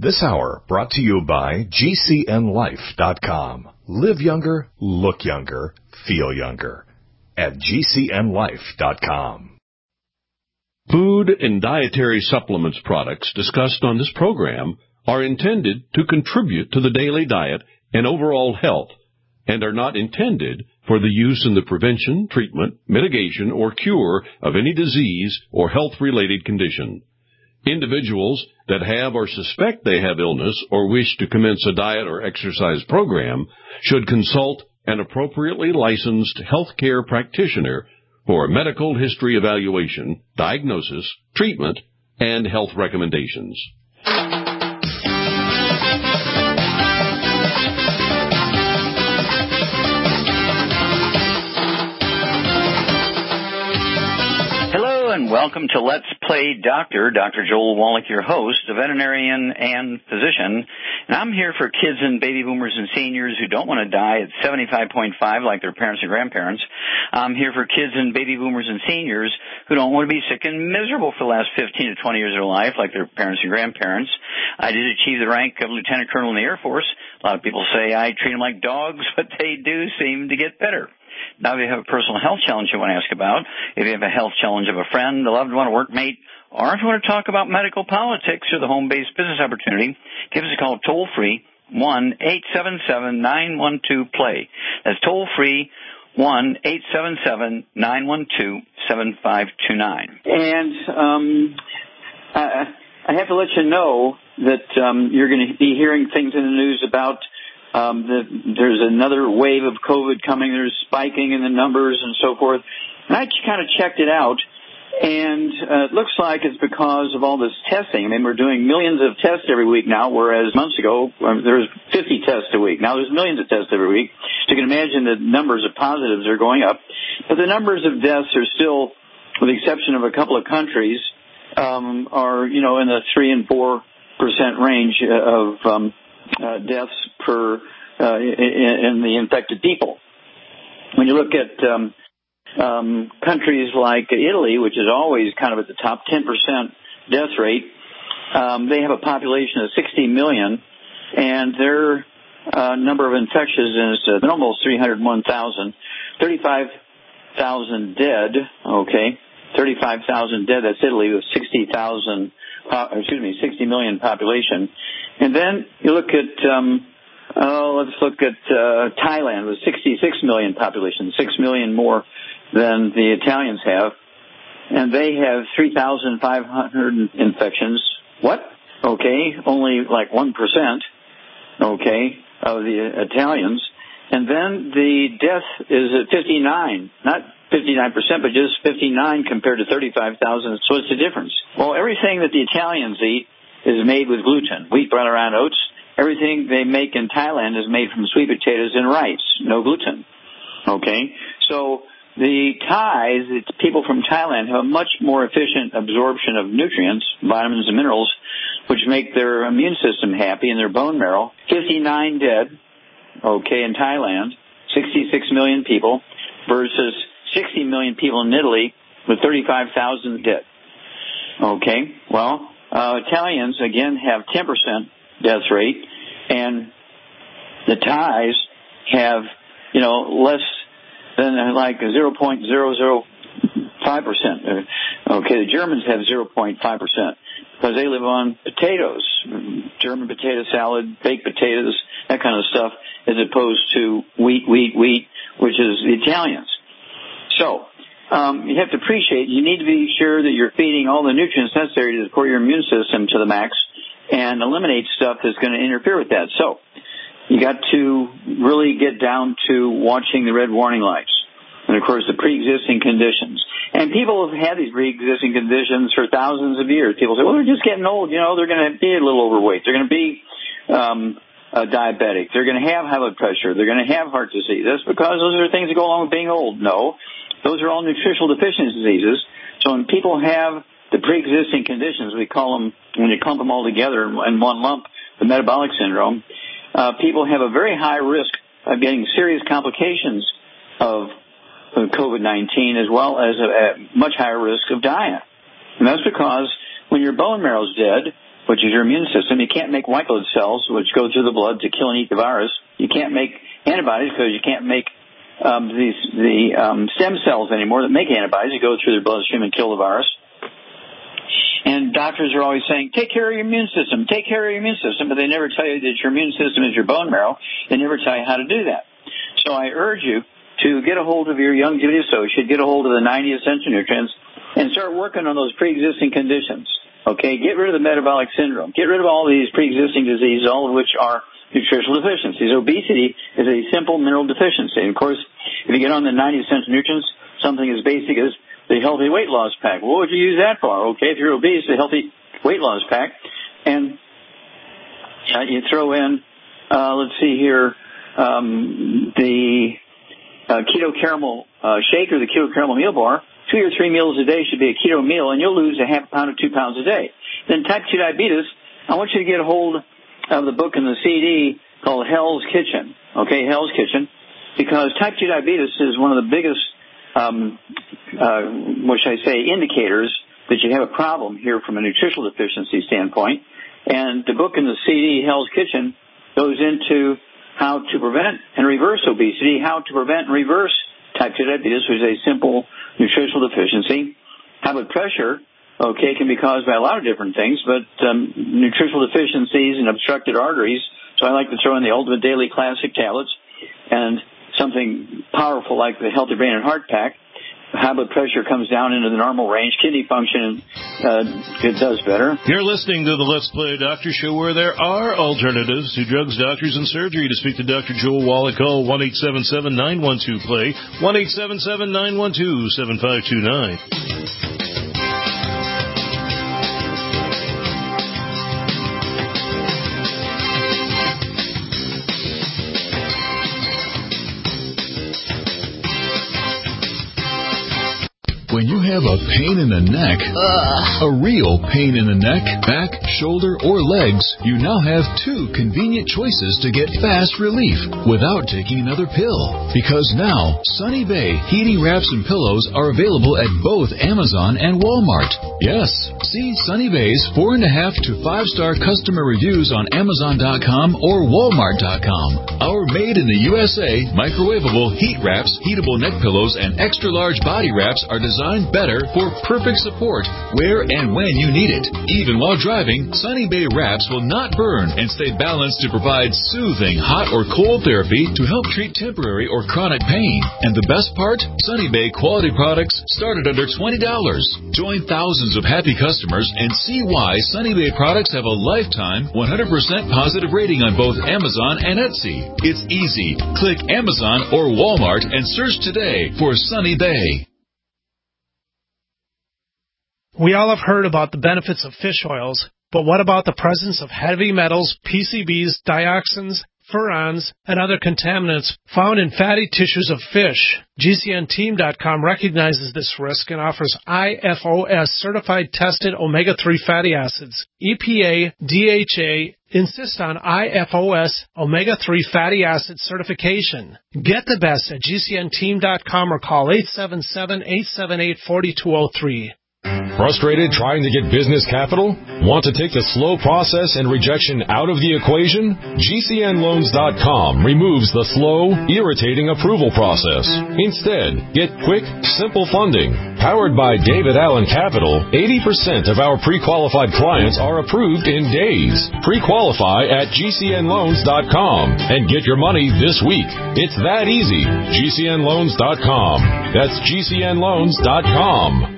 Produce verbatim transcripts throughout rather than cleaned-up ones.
This hour brought to you by G C N life dot com. Live younger, look younger, feel younger at G C N life dot com. Food and dietary supplements products discussed on this program are intended to contribute to the daily diet and overall health and are not intended for the use in the prevention, treatment, mitigation, or cure of any disease or health-related condition. Individuals that have or suspect they have illness or wish to commence a diet or exercise program should consult an appropriately licensed healthcare practitioner for a medical history evaluation, diagnosis, treatment, and health recommendations. And welcome to Let's Play Doctor. Doctor Joel Wallach, your host, a veterinarian and physician. And I'm here for kids and baby boomers and seniors who don't want to die at seventy-five point five like their parents and grandparents. I'm here for kids and baby boomers and seniors who don't want to be sick and miserable for the last fifteen to twenty years of their life like their parents and grandparents. I did achieve the rank of lieutenant colonel in the Air Force. A lot of people say I treat them like dogs, but they do seem to get better. Now, if you have a personal health challenge you want to ask about, if you have a health challenge of a friend, a loved one, a workmate, or if you want to talk about medical politics or the home-based business opportunity, give us a call toll-free, one eight seven seven nine one two play. That's toll-free, one eight seven seven nine one two seven five two nine. And um, I, I have to let you know that um, you're going to be hearing things in the news about Um, the, there's another wave of COVID coming. There's spiking in the numbers and so forth. And I kind of checked it out, and uh, it looks like it's because of all this testing. I mean, we're doing millions of tests every week now, whereas months ago um, there was fifty tests a week. Now there's millions of tests every week. So you can imagine the numbers of positives are going up. But the numbers of deaths are still, with the exception of a couple of countries, um, are, you know, in the three and four percent range of um, uh, deaths per uh, in, in the infected people. When you look at um, um, countries like Italy, which is always kind of at the top ten percent death rate, um, they have a population of sixty million, and their uh, number of infections is uh, almost three hundred one thousand, thirty-five thousand dead, okay, thirty-five thousand dead, that's Italy with sixty thousand, uh, excuse me, sixty million population. And then you look at um, Oh, let's look at uh, Thailand with sixty-six million population, six million more than the Italians have. And they have three thousand five hundred infections. What? Okay, only like one percent, okay, of the Italians. And then the death is at fifty-nine, not fifty-nine percent, but just fifty-nine compared to thirty-five thousand. So what's the difference? Well, everything that the Italians eat is made with gluten, wheat, bran, around oats. Everything they make in Thailand is made from sweet potatoes and rice, no gluten. Okay? So the Thais, it's people from Thailand, have a much more efficient absorption of nutrients, vitamins and minerals, which make their immune system happy and their bone marrow. fifty-nine dead, okay, in Thailand, sixty-six million people, versus sixty million people in Italy with thirty-five thousand dead. Okay? Well, uh, Italians, again, have ten percent death rate, and the Thais have, you know, less than like zero point zero zero five percent. Okay, the Germans have zero point five percent because they live on potatoes, German potato salad, baked potatoes, that kind of stuff, as opposed to wheat, wheat, wheat, which is the Italians. So um, you have to appreciate, you need to be sure that you're feeding all the nutrients necessary to support your immune system to the max and eliminate stuff that's going to interfere with that. So you got to really get down to watching the red warning lights. And, of course, the pre-existing conditions. And people have had these pre-existing conditions for thousands of years. People say, well, they're just getting old. You know, they're going to be a little overweight. They're going to be um, uh, diabetic. They're going to have high blood pressure. They're going to have heart disease. That's because those are things that go along with being old. No, those are all nutritional deficiency diseases. So when people have the pre-existing conditions, we call them, when you clump them all together in one lump, the metabolic syndrome, uh, people have a very high risk of getting serious complications of COVID nineteen, as well as a, a much higher risk of dying. And that's because when your bone marrow's dead, which is your immune system. You can't make white blood cells, which go through the blood to kill and eat the virus. You can't make antibodies because you can't make um, these, the um, stem cells anymore that make antibodies. You go through the bloodstream and kill the virus. And doctors are always saying, take care of your immune system, take care of your immune system, but they never tell you that your immune system is your bone marrow. They never tell you how to do that. So I urge you to get a hold of your Youngevity associate, get a hold of the ninety essential nutrients, and start working on those pre-existing conditions. Okay, get rid of the metabolic syndrome. Get rid of all these pre-existing diseases, all of which are nutritional deficiencies. Obesity is a simple mineral deficiency. And of course, if you get on the ninety essential nutrients, something as basic as the healthy weight loss pack. What would you use that for? Okay, if you're obese, the healthy weight loss pack. And uh, you throw in, uh, let's see here, um, the uh, keto caramel uh, shake or the keto caramel meal bar. Two or three meals a day should be a keto meal, and you'll lose a half pound to two pounds a day. Then type two diabetes, I want you to get a hold of the book and the C D called Hell's Kitchen. Okay, Hell's Kitchen, because type two diabetes is one of the biggest Um, uh, what should I say, indicators that you have a problem here from a nutritional deficiency standpoint. And the book in the C D, Hell's Kitchen, goes into how to prevent and reverse obesity, how to prevent and reverse type two diabetes, which is a simple nutritional deficiency. High blood pressure, okay, can be caused by a lot of different things, but um, nutritional deficiencies and obstructed arteries. So I like to throw in the Ultimate Daily Classic tablets and something powerful like the Healthy Brain and Heart Pack. High blood pressure comes down into the normal range. Kidney function, uh, it does better. You're listening to the Let's Play Doctor Show, where there are alternatives to drugs, doctors, and surgery. To speak to Doctor Joel Wallach, call one eight seven seven, nine one two, play, one eight seven seven, nine one two, seven five two nine. When you have a pain in the neck, Ugh. a real pain in the neck, back, shoulder, or legs, you now have two convenient choices to get fast relief without taking another pill. Because now, Sunny Bay heating wraps and pillows are available at both Amazon and Walmart. Yes, see Sunny Bay's four and a half to five star customer reviews on Amazon dot com or Walmart dot com. Our made in the U S A microwavable heat wraps, heatable neck pillows, and extra large body wraps are designed better for perfect support where and when you need it. Even while driving, Sunny Bay wraps will not burn and stay balanced to provide soothing hot or cold therapy to help treat temporary or chronic pain. And the best part? Sunny Bay quality products start at under twenty dollars. Join thousands of happy customers and see why Sunny Bay products have a lifetime one hundred percent positive rating on both Amazon and Etsy. It's easy. Click Amazon or Walmart and search today for Sunny Bay. We all have heard about the benefits of fish oils, but what about the presence of heavy metals, P C Bs, dioxins, furans, and other contaminants found in fatty tissues of fish? G C N team dot com recognizes this risk and offers I F O S certified tested omega three fatty acids. E P A, D H A insist on I F O S omega three fatty acid certification. Get the best at G C N team dot com or call eight seven seven, eight seven eight, four two zero three. Frustrated trying to get business capital? Want to take the slow process and rejection out of the equation? G C N loans dot com removes the slow, irritating approval process. Instead, get quick, simple funding. Powered by David Allen Capital, eighty percent of our pre-qualified clients are approved in days. Pre-qualify at G C N loans dot com and get your money this week. It's that easy. G C N loans dot com. That's G C N loans dot com.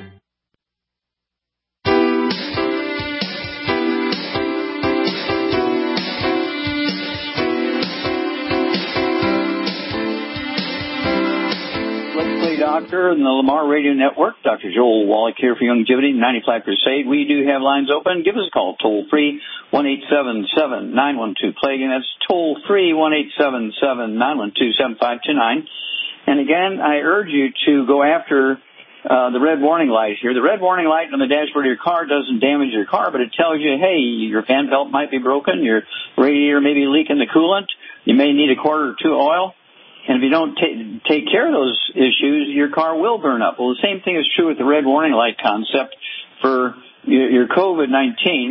Doctor and the Lamar Radio Network. Doctor Joel Wallach here for Youngevity, ninety-five Crusade. We do have lines open. Give us a call, toll free, one eight seven seven, nine one two, play. Again, that's toll free, one eight seven seven, nine one two, seven five two nine. And again, I urge you to go after uh, the red warning light here. The red warning light on the dashboard of your car doesn't damage your car, but it tells you, hey, your fan belt might be broken, your radiator may be leaking the coolant, you may need a quart or two of oil. And if you don't t- take care of those issues, your car will burn up. Well, the same thing is true with the red warning light concept for your, your COVID nineteen.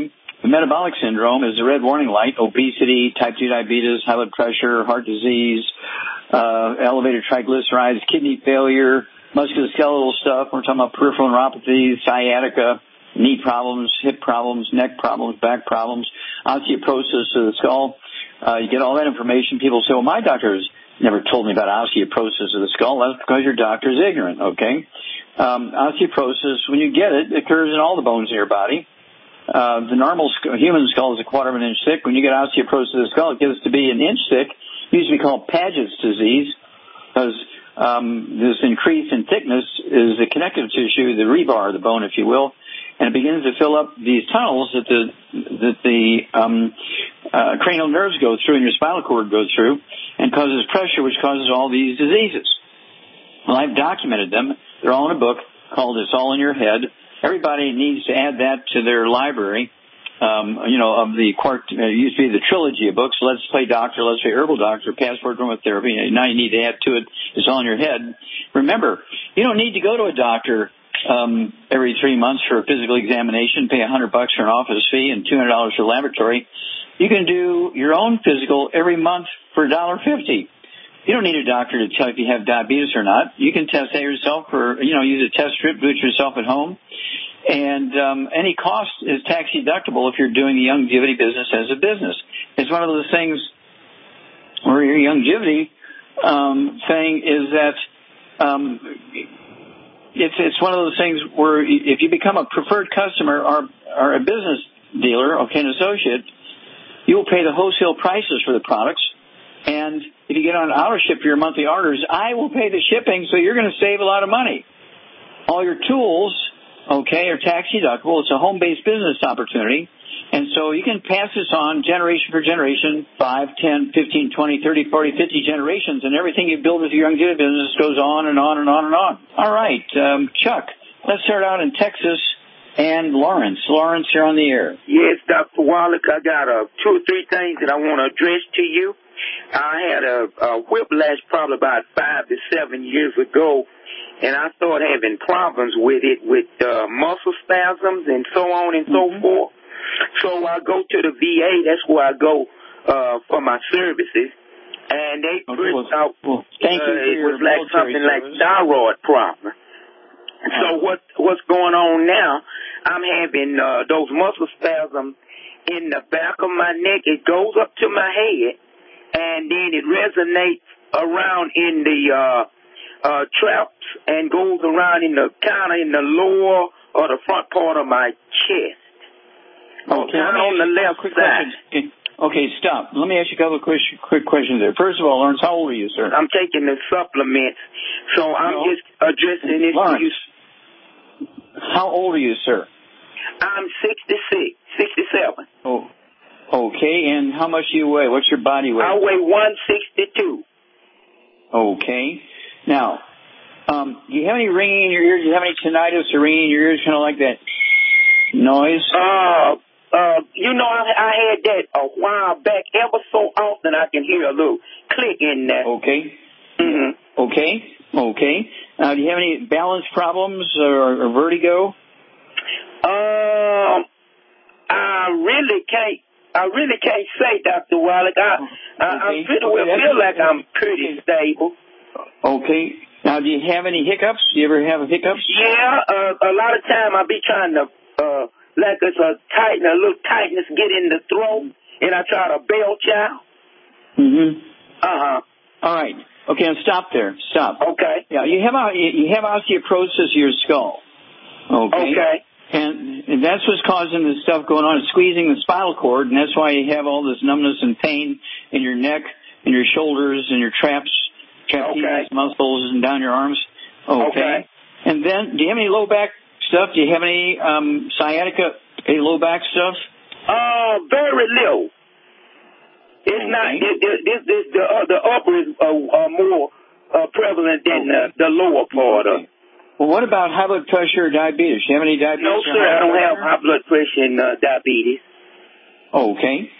The metabolic syndrome is the red warning light: obesity, type two diabetes, high blood pressure, heart disease, uh, elevated triglycerides, kidney failure, musculoskeletal stuff. We're talking about peripheral neuropathy, sciatica, knee problems, hip problems, neck problems, back problems, osteoporosis of the skull. Uh, you get all that information. People say, well, my doctor's never told me about osteoporosis of the skull. That's because your doctor is ignorant, okay? Um, osteoporosis, when you get it, it occurs in all the bones in your body. Uh, the normal sc- human skull is a quarter of an inch thick. When you get osteoporosis of the skull, it gets to be an inch thick. It used to be called Paget's disease because um, this increase in thickness is the connective tissue, the rebar of the bone, if you will, and it begins to fill up these tunnels that the that the um, uh, cranial nerves go through and your spinal cord goes through, and causes pressure, which causes all these diseases. Well, I've documented them. They're all in a book called "It's All in Your Head." Everybody needs to add that to their library. Um, you know, of the quart, uh, it used to be the trilogy of books: Let's Play Doctor, Let's Play Herbal Doctor, Passport Aromatherapy. Now you need to add to it "It's All in Your Head." Remember, you don't need to go to a doctor Um, every three months for a physical examination, pay a hundred bucks for an office fee and two hundred dollars for laboratory. You can do your own physical every month for a dollar fifty. You don't need a doctor to tell if you have diabetes or not. You can test that yourself, or you know, use a test strip, do it yourself at home. And um, any cost is tax deductible if you're doing the longevity business as a business. It's one of those things where your longevity um, thing is that. Um, It's it's one of those things where if you become a preferred customer or, or a business dealer, okay, an associate, you will pay the wholesale prices for the products. And if you get on auto ship for your monthly orders, I will pay the shipping, so you're going to save a lot of money. All your tools, okay, are tax deductible. It's a home-based business opportunity. And so you can pass this on generation for generation, five, ten, fifteen, twenty, thirty, forty, fifty generations, and everything you build with your longevity business goes on and on and on and on. All right, um, Chuck, let's start out in Texas and Lawrence. Lawrence, you're on the air. Yes, Doctor Wallach, I got uh, two or three things that I want to address to you. I had a, a whiplash probably about five to seven years ago, and I started having problems with it, with uh, muscle spasms and so on and mm-hmm. so forth. So I go to the V A. That's where I go uh, for my services, and they okay, put well, out well, thank uh, you for it your was like something service. like thyroid problem. Uh-huh. So what what's going on now? I'm having uh, those muscle spasms in the back of my neck. It goes up to my head, and then it resonates around in the uh, uh, traps and goes around in the kind of in the lower or the front part of my chest. Okay, down on the left quick side. Question. Okay, stop. Let me ask you a couple of quick, quick questions there. First of all, Lawrence, how old are you, sir? I'm taking the supplements, so I'm no. just addressing this Lawrence, to you. How old are you, sir? I'm sixty-six, sixty-seven. Oh, okay, and how much do you weigh? What's your body weight? I weigh one sixty-two. Okay. Now, um, do you have any ringing in your ears? Do you have any tinnitus or ringing in your ears, kind of like that noise? Uh, uh, you know, I, I had that a while back. Ever so often I can hear a little click in there. Okay. Mm-hmm. Okay. Okay. Uh, do you have any balance problems or, or vertigo? Um, I really can't. I really can't say, Doctor Wallach. I, okay. I, I pretty well okay, feel like I'm pretty okay. stable. Okay. Now, do you have any hiccups? Do you ever have hiccups? Yeah. Uh, a lot of time I be trying to. Uh, like it's a tight, a little tightness get in the throat, and I try to belch out. Mm-hmm. Uh-huh. All right. Okay, now stop there. Stop. Okay. Yeah, you have you have osteoporosis of your skull. Okay. Okay. And, and that's what's causing this stuff going on. It's squeezing the spinal cord, and that's why you have all this numbness and pain in your neck, and your shoulders, and your traps, trapezius okay. muscles, and down your arms. Okay. okay. And then, do you have any low back stuff? Do you have any um, sciatica, any low back stuff? Uh, very little. It's okay. not. It, it, it, it, the uh, the upper is uh, uh, more uh, prevalent than okay. the, the lower part okay. of. Well, what about high blood pressure or diabetes? Do you have any diabetes? No, sir. I don't have high blood pressure and uh, diabetes. Okay.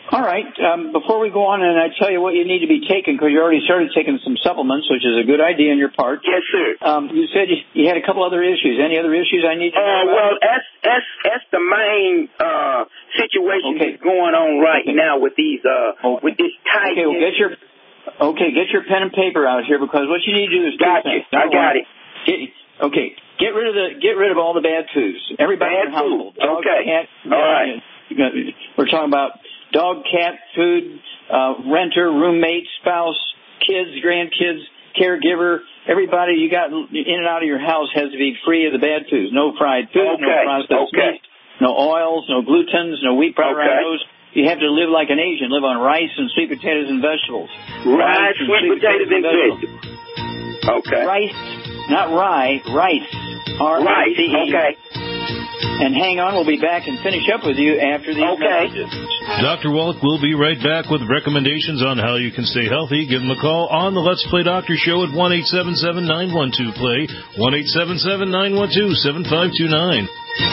All right. Um, before we go on, and I tell you what you need to be taking, because you already started taking some supplements, which is a good idea on your part. Yes, sir. Um, you said you, you had a couple other issues. Any other issues I need to know Uh, about? well, that's, that's, that's the main uh, situation Okay. that's going on right Okay. now with these, uh, Oh. with this tight. Okay, well, get your okay, get your pen and paper out here, because what you need to do is Got you. I got it. Get, okay, get rid of the get rid of all the bad foods. Everybody Bad in the household. food. Dog, Okay. Cat, All right. We're talking about dog, cat, food, uh, renter, roommate, spouse, kids, grandkids, caregiver. Everybody you got in and out of your house has to be free of the bad foods. No fried food, no Okay. processed Okay. meat, no oils, no glutens, no wheat bran Okay. those. You have to live like an Asian, live on rice and sweet potatoes and vegetables. Rice, and sweet potatoes, and vegetables. vegetables. Okay. Rice, not rye, rice. R I C E. Rice. Okay. And hang on, we'll be back and finish up with you after these Okay. messages. Doctor Wallach will be right back with recommendations on how you can stay healthy. Give him a call on the Let's Play Doctor Show at one eight seven seven, nine one two, play, one eight seven seven, nine one two, seven five two nine.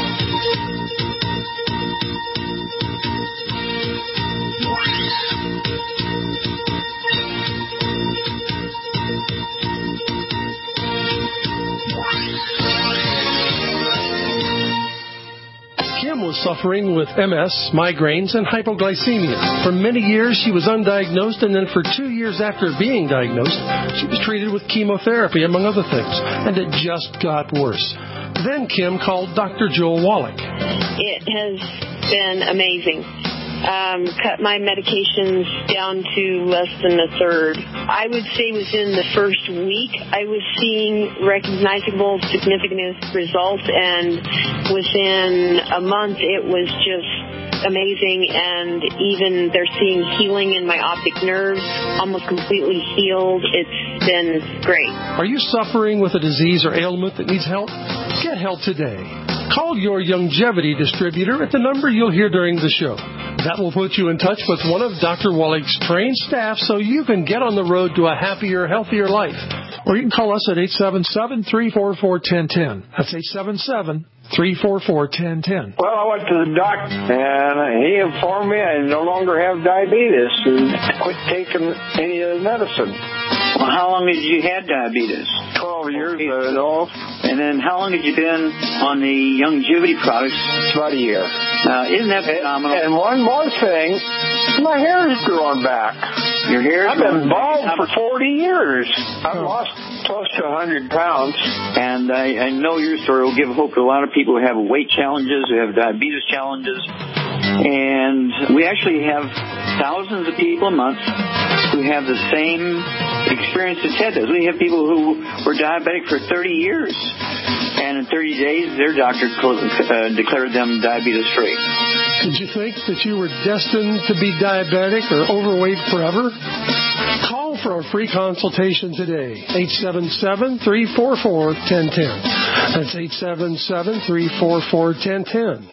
Kim was suffering with M S, migraines, and hypoglycemia. For many years, she was undiagnosed, and then for two years after being diagnosed, she was treated with chemotherapy, among other things, and it just got worse. Then Kim called Doctor Joel Wallach. It has been amazing. Um, cut my medications down to less than a third. I would say within the first week, I was seeing recognizable, significant results, and within a month, it was just amazing. And even they're seeing healing in my optic nerves, almost completely healed. It's been great. Are you suffering with a disease or ailment that needs help? Get help today. Call your Youngevity distributor at the number you'll hear during the show. That will put you in touch with one of Doctor Wallach's trained staff so you can get on the road to a happier, healthier life. Or you can call us at eight seven seven, three four four, one zero one zero. That's eight seven seven, three four four, one zero one zero. Well, I went to the doctor, and he informed me I no longer have diabetes and quit taking any of the medicine. Well, how long did you had diabetes? Twelve years ago. And then how long had you been on the Youngevity products? About a year. Uh, isn't that phenomenal? And one more thing, my hair is growing back. Your hair is I've been growing bald back. for forty years. I've lost close to one hundred pounds. And I, I know your story will give hope to a lot of people who have weight challenges, who have diabetes challenges. And we actually have thousands of people a month who have the same experience as Ted does. We have people who were diabetic for thirty years, and in thirty days, their doctor uh, declared them diabetes-free. Did you think that you were destined to be diabetic or overweight forever? Call for a free consultation today. eight seven seven, three four four, one zero one zero. That's eight seven seven, three four four, one zero one zero.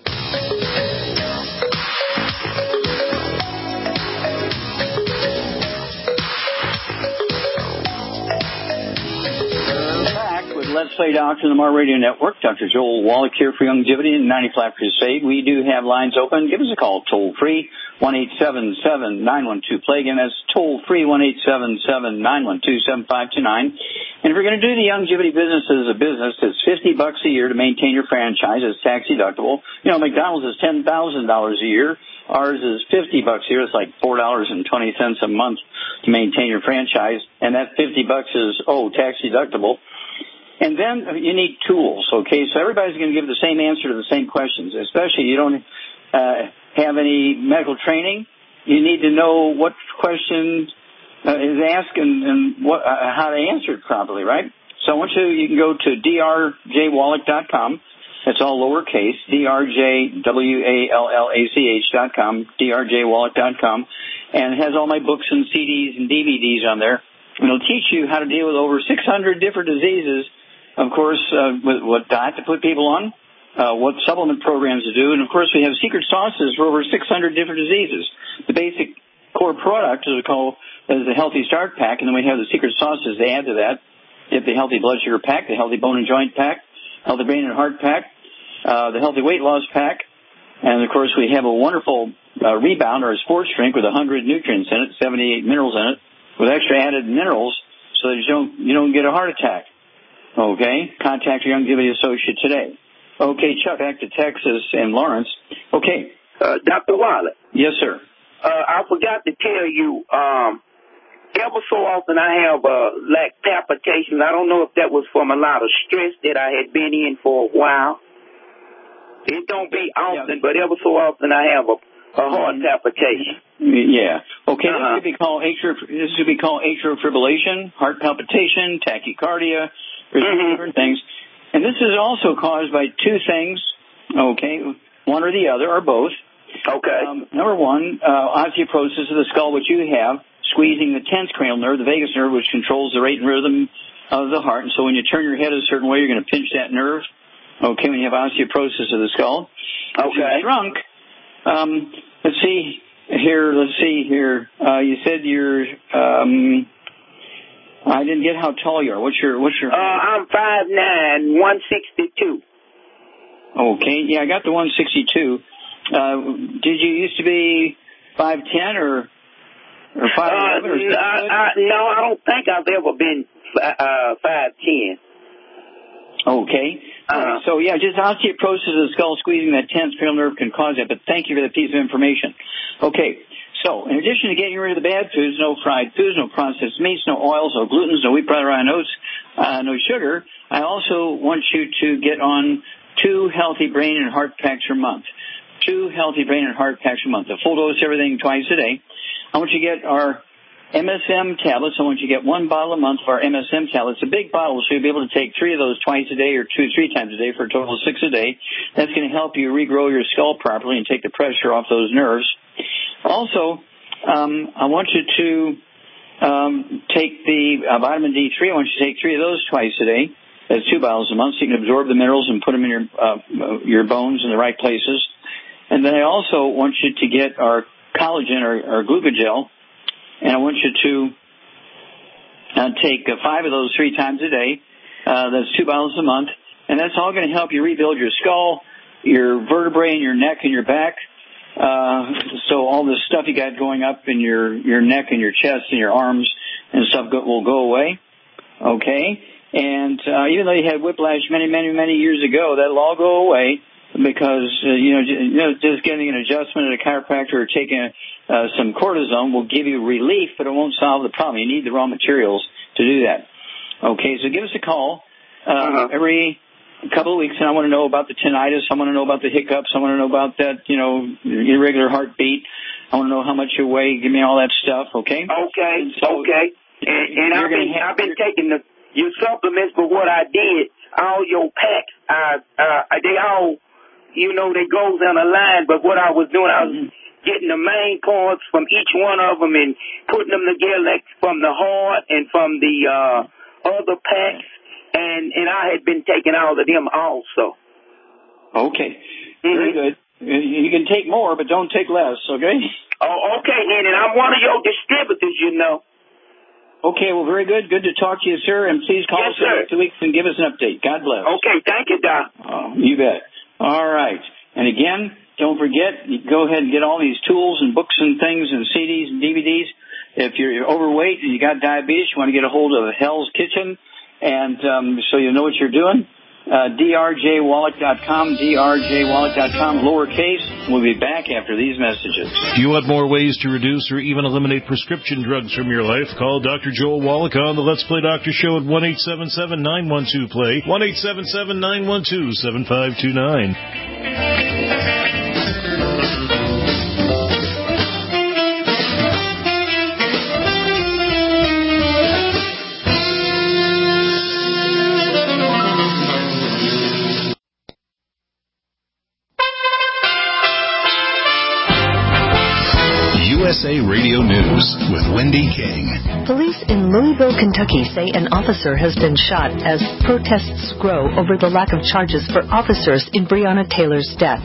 Let's Play Doctor on the Mar Radio Network. Doctor Joel Wallach here for Youngevity and ninety-five Crusade. We do have lines open. Give us a call toll free, one eight seven seven, nine one two, play. Again, that's toll free, one eight seven seven, nine one two, seven five two nine. And if you're going to do the Youngevity business as a business, it's fifty bucks a year to maintain your franchise. It's tax deductible. You know, McDonald's is ten thousand dollars a year. Ours is fifty bucks a year. It's like four dollars and twenty cents a month to maintain your franchise. And that fifty bucks is, oh, tax deductible. And then you need tools, okay? So everybody's going to give the same answer to the same questions, especially you don't uh, have any medical training. You need to know what question uh, is asked and, and what, uh, how to answer it properly, right? So I want you, you can go to d r j wallach dot com. It's all lowercase, D R J W A L L A C H dot com, d r j wallach dot com. And it has all my books and C Ds and D V Ds on there. And it'll teach you how to deal with over six hundred different diseases. Of course, uh, with what diet to put people on, uh, what supplement programs to do, and of course we have secret sauces for over six hundred different diseases. The basic core product is called is the Healthy Start Pack, and then we have the secret sauces to add to that. You have the Healthy Blood Sugar Pack, the Healthy Bone and Joint Pack, Healthy Brain and Heart Pack, uh, the Healthy Weight Loss Pack, and of course we have a wonderful uh, Rebound or a sports drink with one hundred nutrients in it, seventy-eight minerals in it, with extra added minerals so that you don't, you don't get a heart attack. Okay? Contact your Youngevity associate today. Okay, Chuck, back to Texas and Lawrence. Okay. Uh, Doctor Wallet. Yes, sir. Uh, I forgot to tell you, um, ever so often I have uh, like palpitations. I don't know if that was from a lot of stress that I had been in for a while. It don't be often, yeah. but ever so often I have a, a heart palpitation. Yeah. Okay. Uh-huh. This could be called atrial. This could be called atrial fibrillation, heart palpitation, tachycardia. There's mm-hmm. different things, and this is also caused by two things. Okay, one or the other, or both. Okay. Um, number one, uh, osteoporosis of the skull, which you have, squeezing the tenth cranial nerve, the vagus nerve, which controls the rate and rhythm of the heart. And so when you turn your head a certain way, you're going to pinch that nerve. Okay, when you have osteoporosis of the skull. Okay. If you're shrunk, um, let's see here, let's see here. Uh, you said you're, um, I didn't get how tall you are. What's your, what's your? Uh, I'm five nine, one sixty-two. Okay, yeah, I got the one sixty-two. Uh, did you used to be five ten or, or five eleven? Uh, or I, I, no, I don't think I've ever been uh, five ten. Okay. Uh, so, yeah, just osteoporosis of the skull, squeezing that tenth cranial nerve can cause that, but thank you for that piece of information. Okay. So, in addition to getting rid of the bad foods, no fried foods, no processed meats, no oils, no glutens, no wheat, butter, rye, oats, uh, no sugar, I also want you to get on two healthy brain and heart packs a month. Two healthy brain and heart packs a month. A full dose everything twice a day. I want you to get our M S M tablets. I want you to get one bottle a month of our M S M tablets. A big bottle, so you'll be able to take three of those twice a day or two, three times a day for a total of six a day. That's going to help you regrow your skull properly and take the pressure off those nerves. Also, um, I want you to um, take the uh, vitamin D three. I want you to take three of those twice a day. That's two bottles a month, so you can absorb the minerals and put them in your uh, your bones in the right places. And then I also want you to get our collagen or, or glucogel, and I want you to uh, take uh, five of those three times a day. Uh, that's two bottles a month, and that's all going to help you rebuild your skull, your vertebrae, and your neck and your back. Uh, so all this stuff you got going up in your, your neck and your chest and your arms and stuff go, will go away. Okay? And uh, even though you had whiplash many, many, many years ago, that'll all go away. Because, uh, you, know, j- you know, just getting an adjustment at a chiropractor or taking uh, some cortisone will give you relief, but it won't solve the problem. You need the raw materials to do that. Okay, so give us a call uh, uh-huh. every couple of weeks, and I want to know about the tinnitus. I want to know about the hiccups. I want to know about that, you know, irregular heartbeat. I want to know how much you weigh. Give me all that stuff, okay? Okay, so okay. And, and I've been, have, I've been taking the, your supplements, but what I did, all your packs, uh, uh, they all... You know, they goes on a line, but what I was doing, I was getting the main parts from each one of them and putting them together, like from the heart and from the uh, other packs, and, and I had been taking all of them also. Okay. Mm-hmm. Very good. You can take more, but don't take less, okay? Oh, okay, and I'm one of your distributors, you know. Okay, well, very good. Good to talk to you, sir, and please call yes, us in two weeks and give us an update. God bless. Okay, thank you, Doc. Oh, you bet. All right. And again, don't forget, you go ahead and get all these tools and books and things and C Ds and D V Ds. If you're overweight and you got diabetes, you want to get a hold of Hell's Kitchen, and um, so you know what you're doing. Uh, D R J Wallach dot com, D R J Wallach dot com, lowercase. We'll be back after these messages. Do you want more ways to reduce or even eliminate prescription drugs from your life? Call Doctor Joel Wallach on the Let's Play Doctor Show at one eight seven seven, nine one two, play, one eight seven seven, nine one two, seven five two nine. U S A Radio News with Wendy King. Police in Louisville, Kentucky say an officer has been shot as protests grow over the lack of charges for officers in Breonna Taylor's death.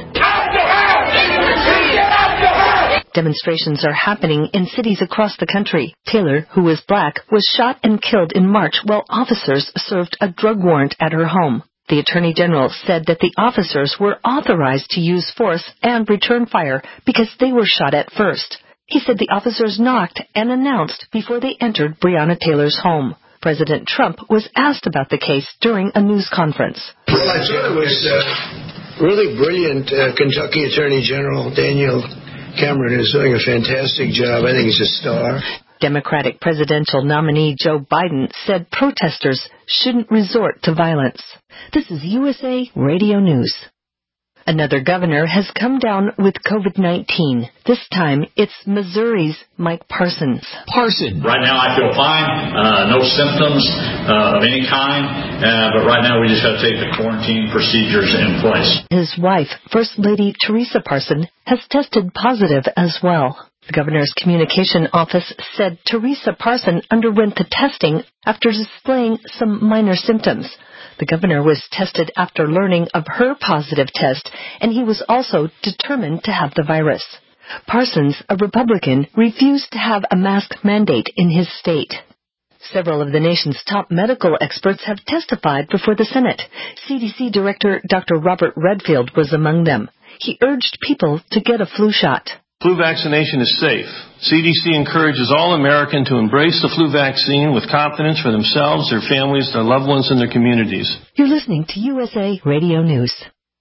Demonstrations are happening in cities across the country. Taylor, who is black, was shot and killed in March while officers served a drug warrant at her home. The Attorney General said that the officers were authorized to use force and return fire because they were shot at first. He said the officers knocked and announced before they entered Breonna Taylor's home. President Trump was asked about the case during a news conference. Well, I thought it was uh, really brilliant. Uh, Kentucky Attorney General Daniel Cameron is doing a fantastic job. I think he's a star. Democratic presidential nominee Joe Biden said protesters shouldn't resort to violence. This is U S A Radio News. Another governor has come down with COVID nineteen. This time, it's Missouri's Mike Parsons. Parson. Right now, I feel fine. Uh, no symptoms uh, of any kind. Uh, but right now, we just got to take the quarantine procedures in place. His wife, First Lady Teresa Parson, has tested positive as well. The governor's communication office said Teresa Parson underwent the testing after displaying some minor symptoms. The governor was tested after learning of her positive test, and he was also determined to have the virus. Parsons, a Republican, refused to have a mask mandate in his state. Several of the nation's top medical experts have testified before the Senate. C D C Director Doctor Robert Redfield was among them. He urged people to get a flu shot. Flu vaccination is safe. C D C encourages all Americans to embrace the flu vaccine with confidence for themselves, their families, their loved ones, and their communities. You're listening to U S A Radio News.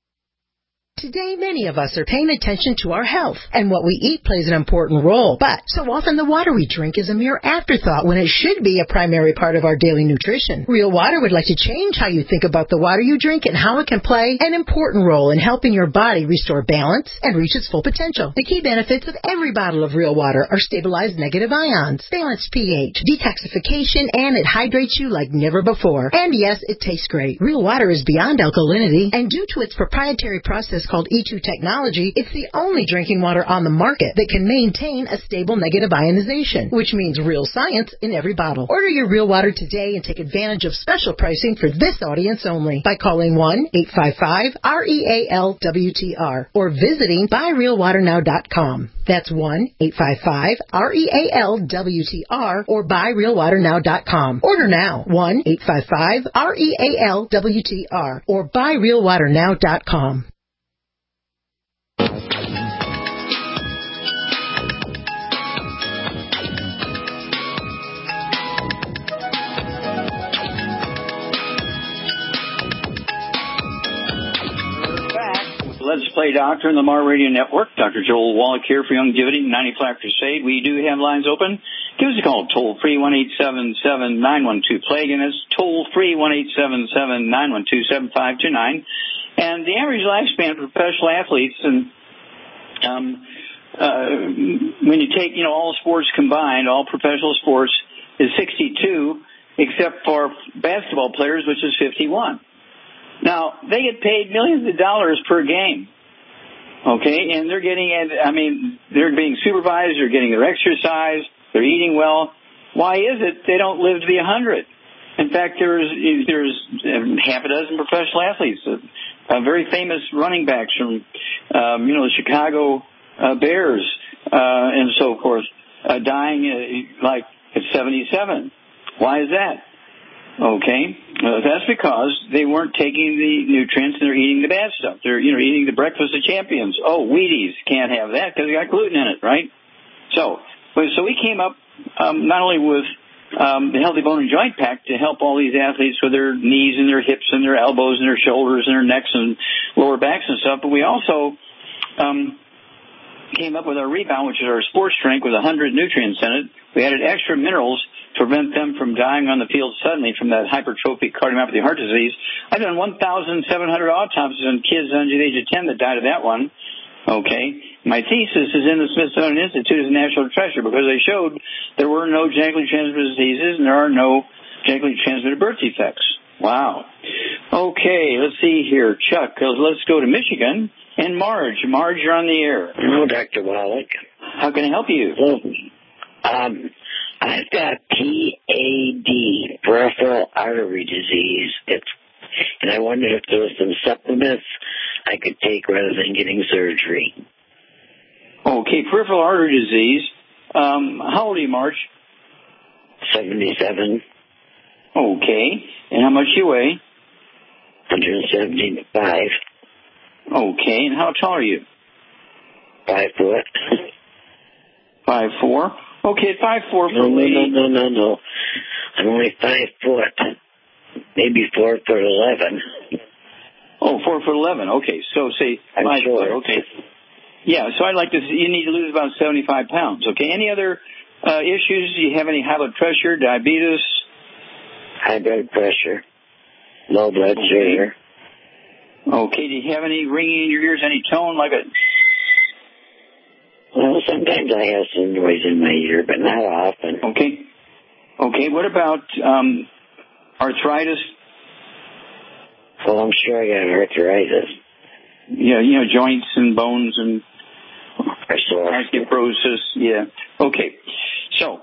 Today, many of us are paying attention to our health, and what we eat plays an important role. But so often the water we drink is a mere afterthought when it should be a primary part of our daily nutrition. Real Water would like to change how you think about the water you drink and how it can play an important role in helping your body restore balance and reach its full potential. The key benefits of every bottle of Real Water are stabilized negative ions, balanced pH, detoxification, and it hydrates you like never before. And yes, it tastes great. Real Water is beyond alkalinity, and due to its proprietary process called E two technology, it's the only drinking water on the market that can maintain a stable negative ionization, which means real science in every bottle. Order your Real Water today and take advantage of special pricing for this audience only by calling one eight five five R E A L W T R or visiting buy real water now dot com. That's one eight five five R E A L W T R or buy real water now dot com. Order now, one eight five five R E A L W T R or buy real water now dot com. Let's Play Doctor on the Mar Radio Network. Doctor Joel Wallach here for Longevity, ninety-five Crusade. We do have lines open. Give us a call, toll free, one eight seven seven nine one two play. Again, it's toll free, one eight seven seven nine one two seven five two nine. And the average lifespan for professional athletes, and um, uh, when you take, you know, all sports combined, all professional sports, is sixty-two, except for basketball players, which is fifty-one. Now, they get paid millions of dollars per game, okay, and they're getting, I mean, they're being supervised, they're getting their exercise, they're eating well. Why is it they don't live to be one hundred? In fact, there's there's half a dozen professional athletes, uh, uh, very famous running backs from, um, you know, the Chicago uh, Bears uh, and so forth, uh, dying uh, like at seventy-seven. Why is that? Okay, uh, that's because they weren't taking the nutrients and they're eating the bad stuff. They're, you know, eating the breakfast of champions. Oh, Wheaties, can't have that because they got gluten in it, right? So, so we came up um, not only with um, the Healthy Bone and Joint Pack to help all these athletes with their knees and their hips and their elbows and their shoulders and their necks and lower backs and stuff, but we also um, came up with our Rebound, which is our sports drink with one hundred nutrients in it. We added extra minerals to prevent them from dying on the field suddenly from that hypertrophic cardiomyopathy heart disease. I've done one thousand seven hundred autopsies on kids under the age of ten that died of that one. Okay. My thesis is in the Smithsonian Institute as a national treasure because they showed there were no genetically transmitted diseases and there are no genetically transmitted birth defects. Wow. Okay, let's see here. Chuck, let's go to Michigan. And Marge. Marge, you're on the air. Hello, Doctor Wallach. How can I help you? Well, um, I've got P A D, peripheral artery disease. It's, and I wondered if there were some supplements I could take rather than getting surgery. Okay, peripheral artery disease. Um, how old are you, Marge? seventy-seven. Okay. And how much you weigh? one seventy-five. Okay, and how tall are you? Five foot. Five foot. Okay, five foot for no, a lady. No, no, no, no, no. I'm only five foot. Maybe four foot eleven. Oh, four foot eleven. Okay, so say I'm five short. foot. Okay. Yeah, so I'd like to. You need to lose about seventy-five pounds. Okay. Any other uh, issues? Do you have any high blood pressure, diabetes? High blood pressure. Low blood okay. sugar. Okay. Do you have any ringing in your ears? Any tone like a? Well, sometimes I have some noise in my ear, but not often. Okay. Okay. What about um, arthritis? Well, I'm sure I got arthritis. Yeah, you know, joints and bones and sore. osteoporosis. Yeah. Okay. So,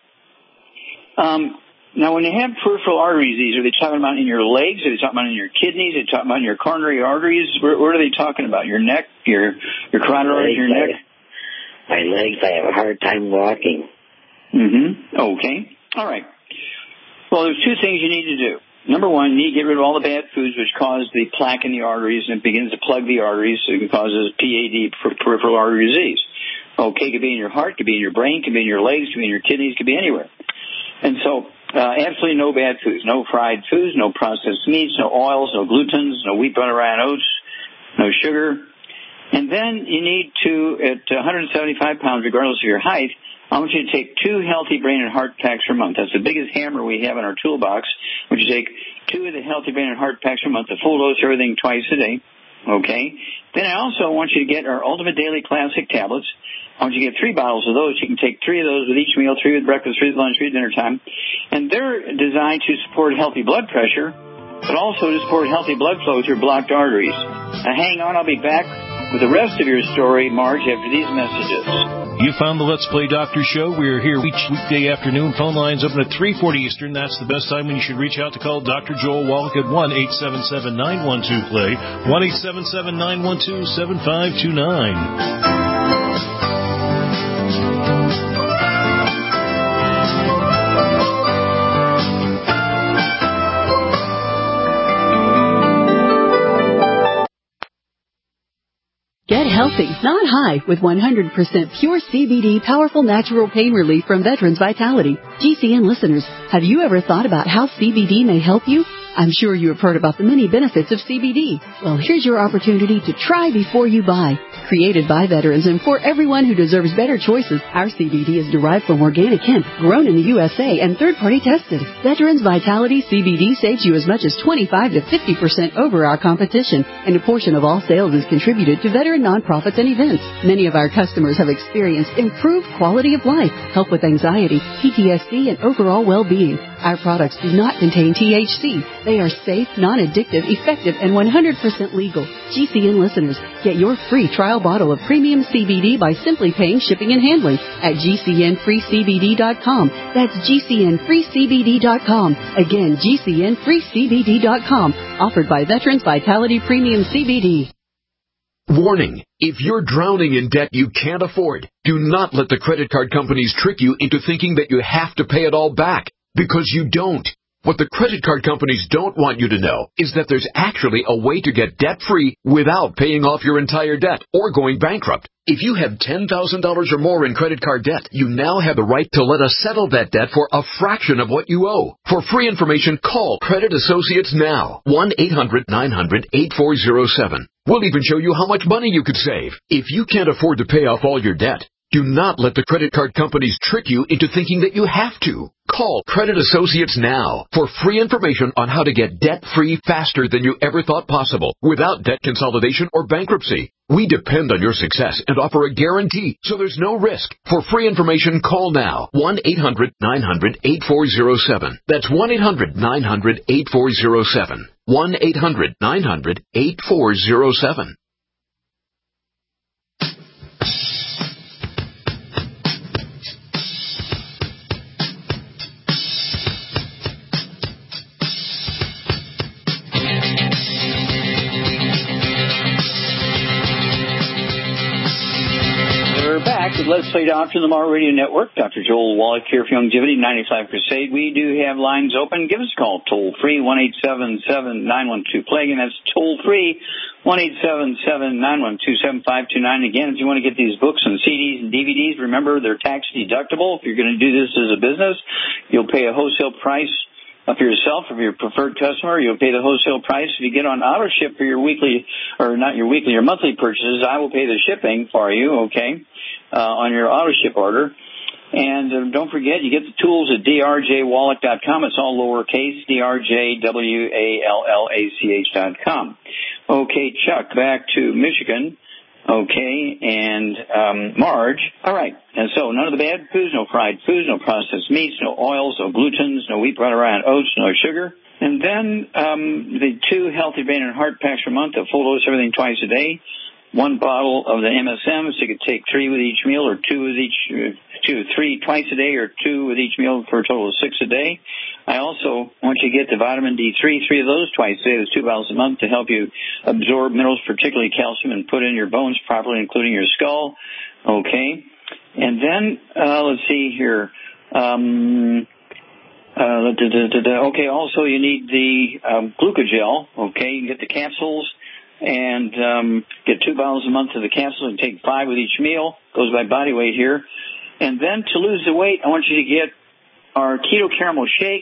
um, now when you have peripheral artery disease, are they talking about in your legs? Are they talking about in your kidneys? Are they talking about in your coronary arteries? Where, where are they talking about? Your neck, your your carotid arteries, your neck? I, my legs. I have a hard time walking. Mm-hmm. Okay. All right. Well, there's two things you need to do. Number one, you need to get rid of all the bad foods which cause the plaque in the arteries and it begins to plug the arteries. So it causes P A D, peripheral artery disease. Okay, it could be in your heart, it could be in your brain, it could be in your legs, it could be in your kidneys, it could be anywhere. And so, uh, absolutely no bad foods, no fried foods, no processed meats, no oils, no glutens, no wheat, butter, rye, and oats, no sugar. And then you need to, at one seventy-five pounds, regardless of your height, I want you to take two healthy brain and heart packs per month. That's the biggest hammer we have in our toolbox. Would you take two of the healthy brain and heart packs per month, a full dose, everything twice a day. Okay. Then I also want you to get our Ultimate Daily Classic tablets. I want you to get three bottles of those. You can take three of those with each meal, three with breakfast, three with lunch, three with dinner time. And they're designed to support healthy blood pressure, but also to support healthy blood flow through blocked arteries. Now hang on, I'll be back with the rest of your story, Marge, after these messages. You found the Let's Play Doctor Show. We're here each weekday afternoon. Phone lines open at three forty Eastern. That's the best time when you should reach out to call Doctor Joel Wallach at one eight seven seven, nine one two, play, one eight seven seven, nine one two, seven five two nine. Get healthy, not high, with one hundred percent pure C B D powerful natural pain relief from Veterans Vitality. G C N listeners, have you ever thought about how C B D may help you? I'm sure you have heard about the many benefits of C B D. Well, here's your opportunity to try before you buy. Created by veterans and for everyone who deserves better choices, our C B D is derived from organic hemp, grown in the U S A and third-party tested. Veterans Vitality C B D saves you as much as twenty-five to fifty percent over our competition, and a portion of all sales is contributed to veteran nonprofits and events. Many of our customers have experienced improved quality of life, help with anxiety, P T S D, and overall well-being. Our products do not contain T H C. They are safe, non-addictive, effective, and one hundred percent legal. G C N listeners, get your free trial bottle of premium C B D by simply paying shipping and handling at G C N free C B D dot com. That's G C N free C B D dot com. Again, G C N free C B D dot com. Offered by Veterans Vitality Premium C B D. Warning. If you're drowning in debt you can't afford, do not let the credit card companies trick you into thinking that you have to pay it all back, because you don't. What the credit card companies don't want you to know is that there's actually a way to get debt-free without paying off your entire debt or going bankrupt. If you have ten thousand dollars or more in credit card debt, you now have the right to let us settle that debt for a fraction of what you owe. For free information, call Credit Associates now, one eight hundred, nine hundred, eight four zero seven. We'll even show you how much money you could save. If you can't afford to pay off all your debt, do not let the credit card companies trick you into thinking that you have to. Call Credit Associates now for free information on how to get debt-free faster than you ever thought possible without debt consolidation or bankruptcy. We depend on your success and offer a guarantee, so there's no risk. For free information, call now, one eight hundred, nine hundred, eight four zero seven. That's one eight hundred, nine hundred, eight four zero seven. one eight hundred, nine hundred, eight four zero seven. Let's Let's Play Doctor, the Mar Radio Network. Doctor Joel Wallach here for Longevity ninety-five Crusade. We do have lines open. Give us a call, toll free, one eight seven seven, nine one two, play. Again, that's toll free, one eight seven seven, nine one two, seven five two nine. Again, if you want to get these books and C Ds and D V Ds, remember they're tax deductible. If you're going to do this as a business, you'll pay a wholesale price for yourself. If you're a preferred customer, you'll pay the wholesale price. If you get on auto ship for your weekly, or not your weekly, your monthly purchases, I will pay the shipping for you, okay, uh, on your auto ship order. And uh, don't forget, you get the tools at d r j wallach dot com. It's all lowercase, D R J W A L L A C H dot com. Okay, Chuck, back to Michigan. Okay, and um, Marge. All right, and so none of the bad foods, no fried foods, no processed meats, no oils, no glutens, no wheat, butter, rye, and oats, no sugar. And then um, the two healthy brain and heart packs per month, a full dose, everything twice a day. One bottle of the M S M, so you could take three with each meal, or two with each, uh, two, three twice a day, or two with each meal for a total of six a day. I also want you to get the vitamin D three, three of those twice a day. There's two bottles a month to help you absorb minerals, particularly calcium, and put in your bones properly, including your skull. Okay. And then, uh, let's see here. Um, uh, da, da, da, da. Okay, also you need the um, glucogel. Okay, you can get the capsules. And um, get two bottles a month of the capsule and take five with each meal. Goes by body weight here. And then to lose the weight, I want you to get our Keto Caramel Shake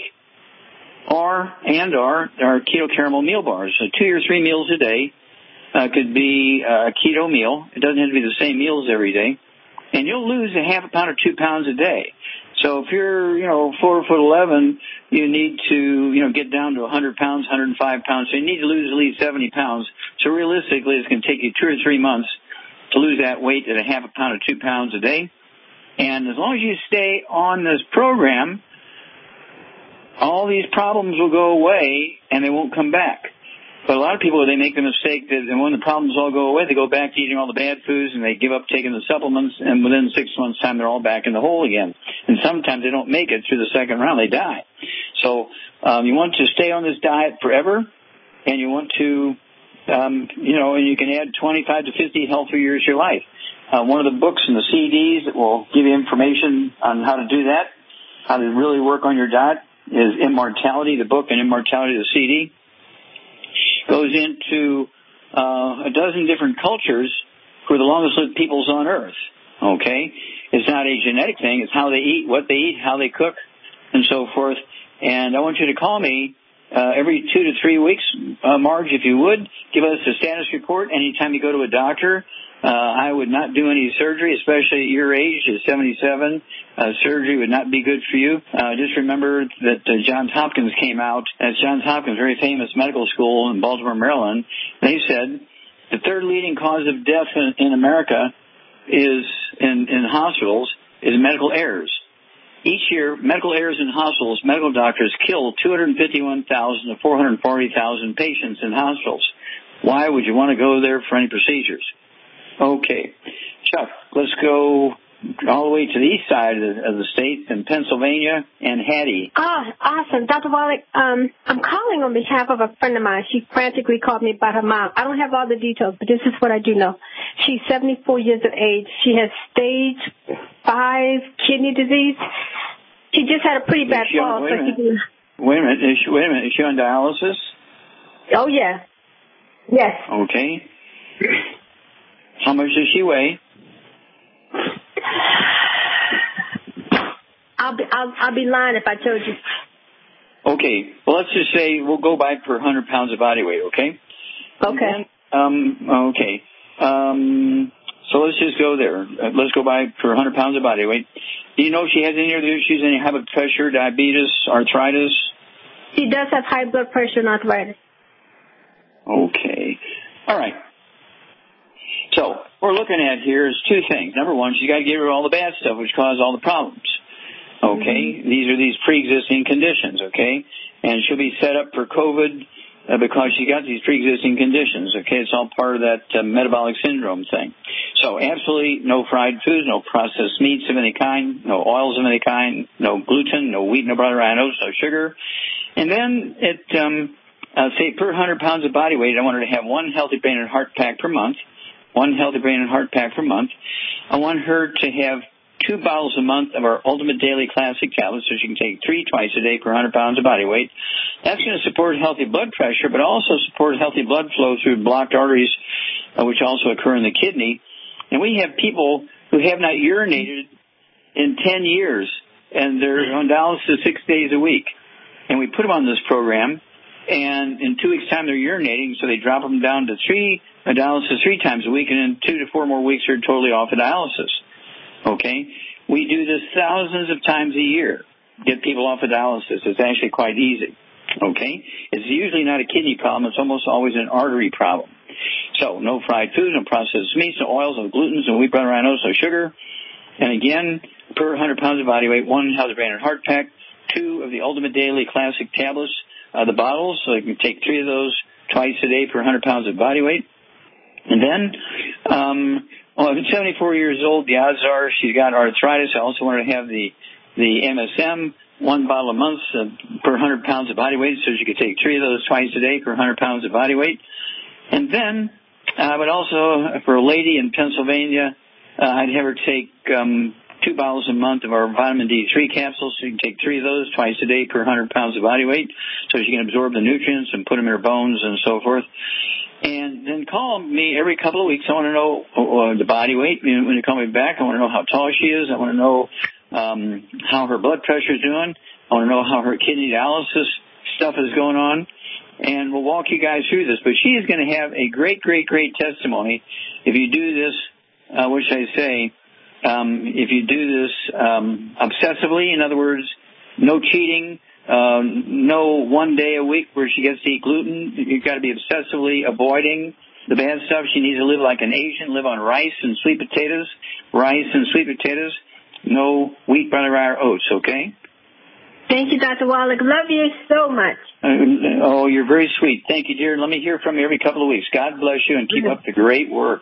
or and or our Keto Caramel Meal Bars. So two or three meals a day uh, could be a keto meal. It doesn't have to be the same meals every day. And you'll lose a half a pound or two pounds a day. So if you're, you know, four foot eleven, you need to, you know, get down to one hundred pounds, one hundred five pounds. So you need to lose at least seventy pounds. So realistically, it's going to take you two or three months to lose that weight at a half a pound or two pounds a day. And as long as you stay on this program, all these problems will go away and they won't come back. But a lot of people, they make the mistake that when the problems all go away, they go back to eating all the bad foods and they give up taking the supplements, and within six months' time, they're all back in the hole again. And sometimes they don't make it through the second round. They die. So um, you want to stay on this diet forever, and you want to, um, you know, and you can add twenty-five to fifty healthier years to your life. Uh, one of the books and the C Ds that will give you information on how to do that, how to really work on your diet, is Immortality, the book, and Immortality, the C D. Goes into uh, a dozen different cultures who are the longest lived peoples on Earth. Okay? It's not a genetic thing. It's how they eat, what they eat, how they cook, and so forth. And I want you to call me uh, every two to three weeks, uh, Marge, if you would. Give us a status report anytime you go to a doctor. Uh, I would not do any surgery, especially at your age, at seventy-seven. Uh, surgery would not be good for you. Uh, just remember that uh, Johns Hopkins came out. That's Johns Hopkins, very famous medical school in Baltimore, Maryland. They said the third leading cause of death in, in America is in, in hospitals is medical errors. Each year, medical errors in hospitals, medical doctors kill two hundred fifty-one thousand to four hundred forty thousand patients in hospitals. Why would you want to go there for any procedures? Okay. Chuck, let's go all the way to the east side of the, of the state in Pennsylvania, and Hattie. Ah, awesome. Doctor Wallach, um, I'm calling on behalf of a friend of mine. She frantically called me about her mom. I don't have all the details, but this is what I do know. She's seventy-four years of age. She has stage five kidney disease. She just had a pretty bad fall. Wait a minute. Wait a minute. Is she, wait a minute. Is she on dialysis? Oh, yeah. Yes. Okay. How much does she weigh? I'll be I'll, I'll be lying if I told you. Okay. Well, let's just say we'll go by per one hundred pounds of body weight, okay? Okay. Then, um, okay. Um, so let's just go there. Uh, let's go by per one hundred pounds of body weight. Do you know if she has any other issues, any high blood pressure, diabetes, arthritis? She does have high blood pressure and arthritis. Okay. All right. So what we're looking at here is two things. Number one, she's got to get rid of all the bad stuff which caused all the problems. Okay? Mm-hmm. These are these pre-existing conditions, okay? And she'll be set up for COVID uh, because she got these pre-existing conditions, okay? It's all part of that uh, metabolic syndrome thing. So absolutely no fried foods, no processed meats of any kind, no oils of any kind, no gluten, no wheat, no butter, no oats, no sugar. And then it, um, uh, say per one hundred pounds of body weight, I want her to have one healthy brain and heart pack per month. one Healthy Brain and Heart Pack per month. I want her to have two bottles a month of our Ultimate Daily Classic tablets, so she can take three twice a day per one hundred pounds of body weight. That's going to support healthy blood pressure, but also support healthy blood flow through blocked arteries, uh, which also occur in the kidney. And we have people who have not urinated in ten years, and they're on dialysis six days a week. And we put them on this program, and in two weeks' time they're urinating, so they drop them down to three uh, dialysis three times a week, and in two to four more weeks they're totally off of dialysis. Okay? We do this thousands of times a year, get people off of dialysis. It's actually quite easy. Okay? It's usually not a kidney problem. It's almost always an artery problem. So, no fried foods, no processed meats, no oils, no glutens, no wheat, butter, rhinos, no sugar. And again, per one hundred pounds of body weight, one Healthy Brain and Heart Pack, two of the Ultimate Daily Classic tablets, uh, the bottles, so you can take three of those twice a day per one hundred pounds of body weight. And then, um, well, if it's seventy-four years old, the odds are she's got arthritis. I also want her to have the, the M S M, one bottle a month uh, per one hundred pounds of body weight, so she could take three of those twice a day per one hundred pounds of body weight. And then, uh, but also for a lady in Pennsylvania, uh, I'd have her take um, two bottles a month of our vitamin D three capsules, so you can take three of those twice a day per one hundred pounds of body weight, so she can absorb the nutrients and put them in her bones and so forth. And then call me every couple of weeks. I want to know uh, the body weight. When you call me back, I want to know how tall she is. I want to know um, how her blood pressure is doing. I want to know how her kidney dialysis stuff is going on. And we'll walk you guys through this. But she is going to have a great, great, great testimony if you do this, uh, what should I say, um, if you do this um, obsessively. In other words, no cheating. Uh, no one day a week where she gets to eat gluten. You've got to be obsessively avoiding the bad stuff. She needs to live like an Asian, live on rice and sweet potatoes, rice and sweet potatoes, no wheat, barley, or oats, okay? Thank you, Doctor Wallach. Love you so much. Uh, oh, you're very sweet. Thank you, dear. Let me hear from you every couple of weeks. God bless you and keep up the great work.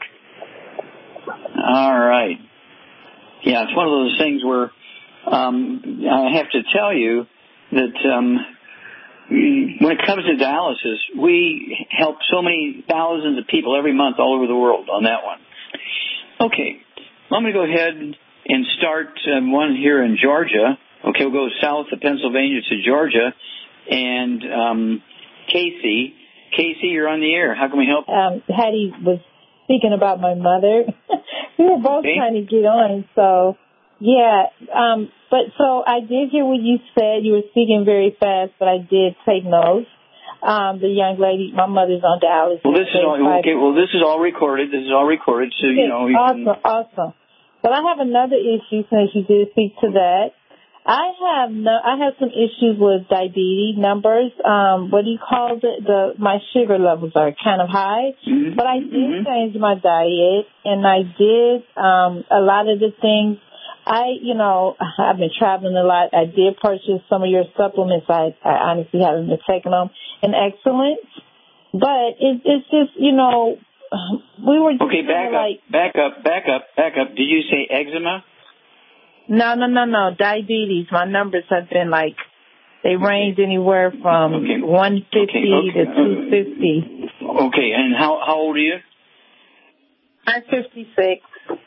All right. Yeah, it's one of those things where um, I have to tell you that um, when it comes to dialysis, we help so many thousands of people every month all over the world on that one. Okay, I'm going to go ahead and start um, one here in Georgia. Okay, we'll go south of Pennsylvania to Georgia. And um, Casey, Casey, you're on the air. How can we help? Um, Hattie was speaking about my mother. We were both okay. trying to get on, so... Yeah, um, but so I did hear what you said. You were speaking very fast, but I did take notes. Um, the young lady, my mother's on dialysis. Well, this is all okay. Well, this is all recorded. This is all recorded, so you know. You awesome, can... awesome. But I have another issue since you did speak to that. I have no, I have some issues with diabetes numbers. Um, what do you call it? The my sugar levels are kind of high, mm-hmm. but I did mm-hmm. change my diet, and I did um, a lot of the things. I, you know, I've been traveling a lot. I did purchase some of your supplements. I, I honestly haven't been taking them in excellence. But it, it's just, you know, we were just okay, back up, like... back up, back up, back up. Did you say eczema? No, no, no, no. Diabetes. My numbers have been like, they range anywhere from okay. one fifty okay, okay. to two fifty. Okay, and how, how old are you? I'm fifty-six.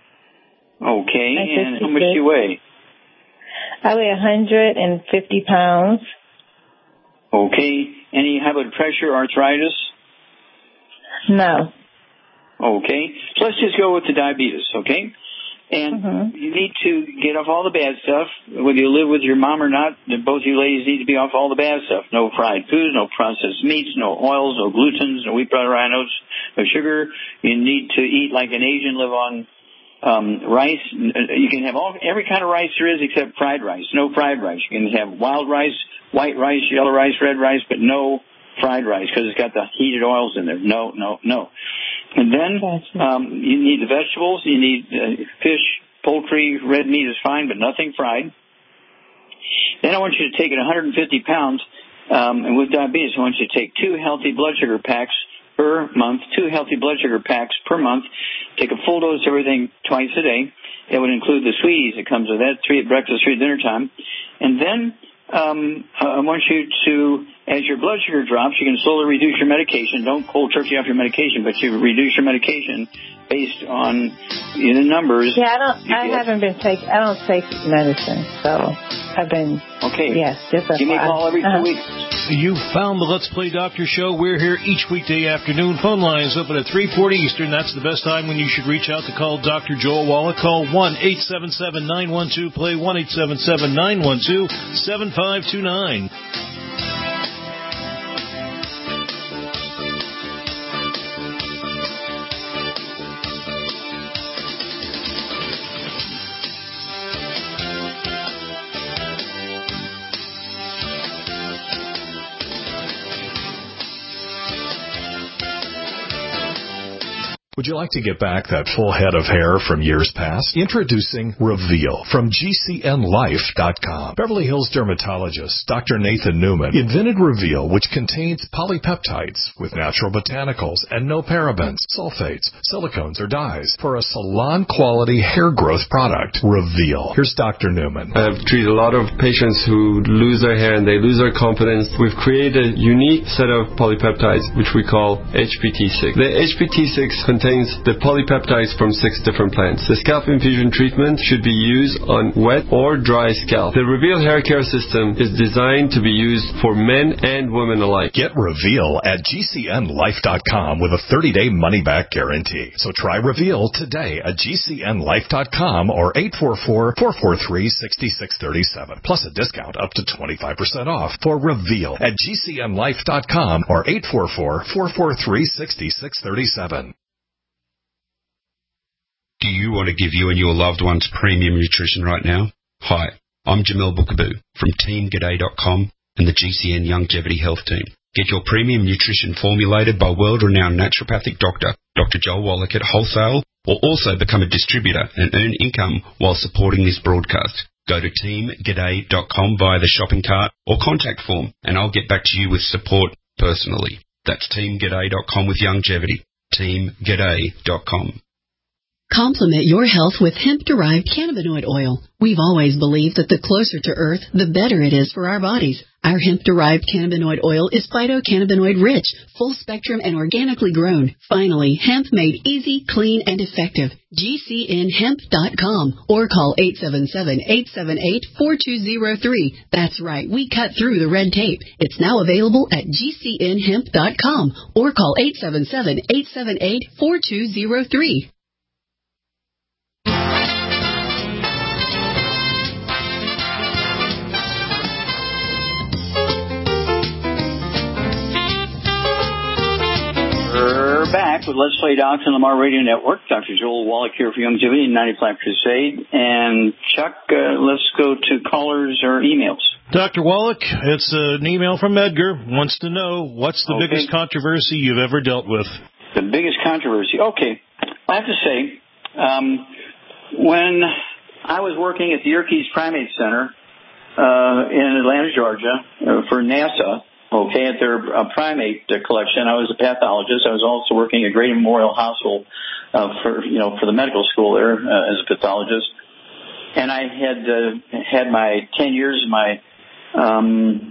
Okay, and how much do you weigh? I weigh one hundred fifty pounds. Okay. Any high blood pressure, arthritis? No. Okay. So let's just go with the diabetes, okay? And mm-hmm. you need to get off all the bad stuff. Whether you live with your mom or not, both you ladies need to be off all the bad stuff. No fried foods, no processed meats, no oils, no glutens, no wheat, butter, rhinos, no sugar. You need to eat like an Asian, live on Um, rice. You can have all every kind of rice there is except fried rice. No fried rice. You can have wild rice, white rice, yellow rice, red rice, but no fried rice because it's got the heated oils in there. No, no, no. And then um, you need the vegetables. You need uh, fish, poultry, red meat is fine, but nothing fried. Then I want you to take it one hundred fifty pounds, um, and with diabetes, I want you to take two healthy blood sugar packs per month, two healthy blood sugar packs per month. Take a full dose of everything twice a day. It would include the sweeties that comes with that, three at breakfast, three at dinner time. And then um, I want you to as your blood sugar drops, you can slowly reduce your medication. Don't cold turkey off your medication, but you reduce your medication based on you know, the numbers. Yeah, I don't. I haven't been taking. I don't take medicine, so I've been. Okay. Yes, just give me a call every two uh-huh. weeks. You found the Let's Play Doctor show. We're here each weekday afternoon. Phone lines open at three forty Eastern. That's the best time when you should reach out to call Doctor Joel Wallach. Call one eight seven seven, nine one two, play, one eight seven seven, nine one two, seven five two nine. Would you like to get back that full head of hair from years past? Introducing Reveal from G C N Life dot com. Beverly Hills dermatologist Doctor Nathan Newman invented Reveal, which contains polypeptides with natural botanicals and no parabens, sulfates, silicones, or dyes for a salon-quality hair growth product. Reveal. Here's Doctor Newman. I've treated a lot of patients who lose their hair and they lose their confidence. We've created a unique set of polypeptides, which we call H P T six. The H P T six contains the polypeptides from six different plants. The scalp infusion treatment should be used on wet or dry scalp. The Reveal hair care system is designed to be used for men and women alike. Get Reveal at G C N Life dot com with a thirty-day money-back guarantee. So try Reveal today at G C N Life dot com or eight four four, four four three, six six three seven. Plus a discount up to twenty-five percent off for Reveal at G C N Life dot com or eight four four, four four three, six six three seven. Do you want to give you and your loved ones premium nutrition right now? Hi, I'm Jamel Bookaboo from Team G'day dot com and the G C N Longevity Health Team. Get your premium nutrition formulated by world-renowned naturopathic doctor, Doctor Joel Wallach at wholesale, or also become a distributor and earn income while supporting this broadcast. Go to Team G'day dot com via the shopping cart or contact form, and I'll get back to you with support personally. That's Team G'day dot com with longevity. Team G'day dot com. Complement your health with hemp-derived cannabinoid oil. We've always believed that the closer to Earth, the better it is for our bodies. Our hemp-derived cannabinoid oil is phytocannabinoid-rich, full-spectrum, and organically grown. Finally, hemp made easy, clean, and effective. G C N hemp dot com or call eight seven seven, eight seven eight, four two zero three. That's right, we cut through the red tape. It's now available at G C N hemp dot com or call eight seven seven, eight seven eight, four two zero three. We're back with Let's Play Docs on the Lamar Radio Network. Doctor Joel Wallach here for Longevity and ninety-five Crusade. And Chuck, uh, let's go to callers or emails. Doctor Wallach, it's an email from Edgar. Wants to know, what's the okay. biggest controversy you've ever dealt with? The biggest controversy? Okay. I have to say, um, when I was working at the Yerkes Primate Center uh, in Atlanta, Georgia, uh, for NASA, okay, at their uh, primate uh, collection, I was a pathologist. I was also working at Grady Memorial Hospital uh, for, you know, for the medical school there uh, as a pathologist. And I had uh, had my ten years, my um,